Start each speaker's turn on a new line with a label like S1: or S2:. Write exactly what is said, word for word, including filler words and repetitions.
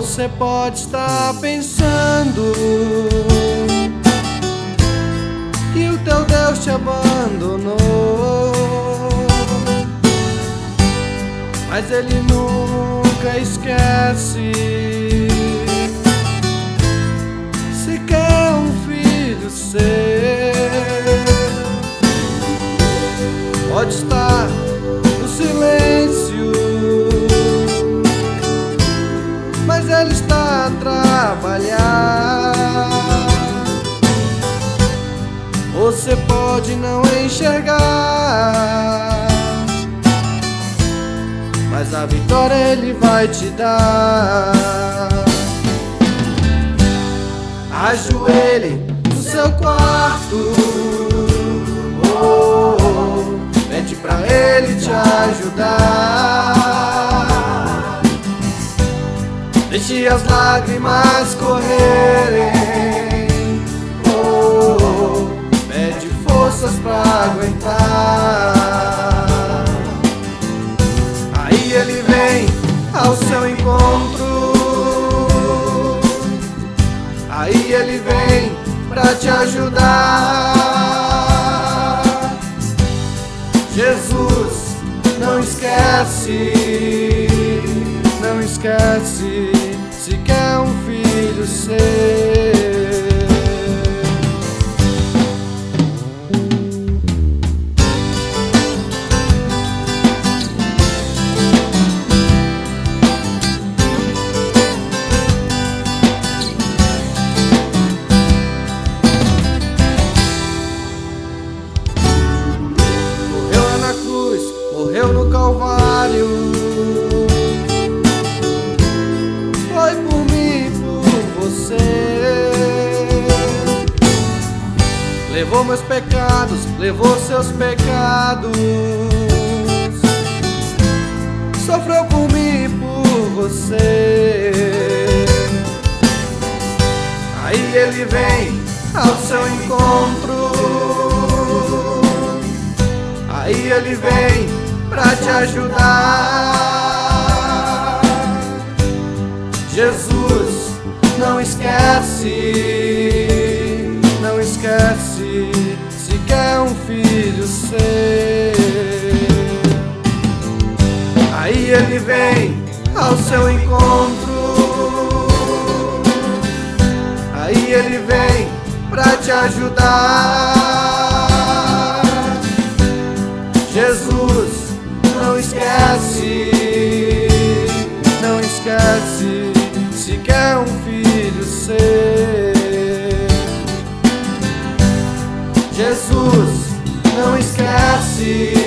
S1: Você pode estar pensando que o teu Deus te abandonou, mas Ele nunca esquece. Se quer um filho seu, pode estar no silêncio, mas Ele está a trabalhar. Você pode não enxergar, mas a vitória Ele vai te dar. Ajoelhe no seu quarto, oh, oh, pede pra Ele te ajudar. Deixe as lágrimas correrem, oh, oh, pede forças pra aguentar. Aí Ele vem ao seu encontro, aí Ele vem pra te ajudar. Jesus não esquece, não esquece, se quer um filho seu. Morreu no Calvário, foi por mim e por você. Levou meus pecados, levou seus pecados, sofreu por mim e por você. Aí Ele vem ao seu encontro, aí Ele vem pra te ajudar. Jesus não esquece, não esquece, se quer um filho seu. Aí Ele vem ao seu encontro, aí Ele vem pra te ajudar. Jesus não esquece, não esquece, se quer um filho seu. Jesus não esquece,